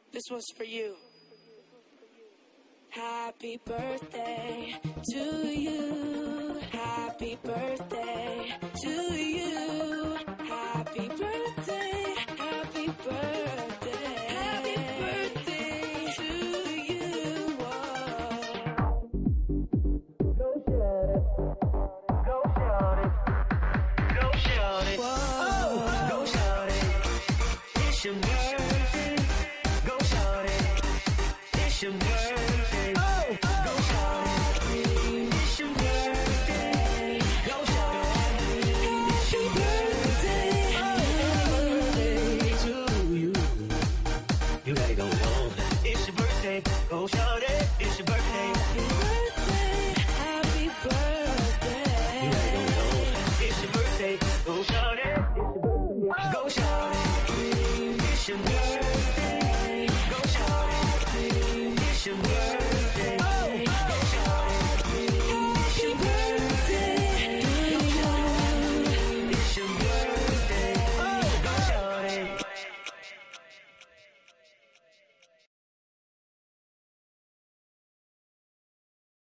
This one's for you. Happy birthday to you. Happy birthday to you. Happy birthday. Happy birthday. Happy birthday to you. Whoa. Go shout it. Go shout it. Go shout it. Whoa. Go shout it. It's your birthday. Go shout it. It's your birthday. Go shout it. It's your birthday. Go shout it. It's your birthday. To you. You gotta go home. It's your birthday. Go shout it. It's your birthday. Happy birthday. Happy birthday. You gotta go home. It's your birthday. Go shout it. It's your birthday. Go shout it. It's your birthday.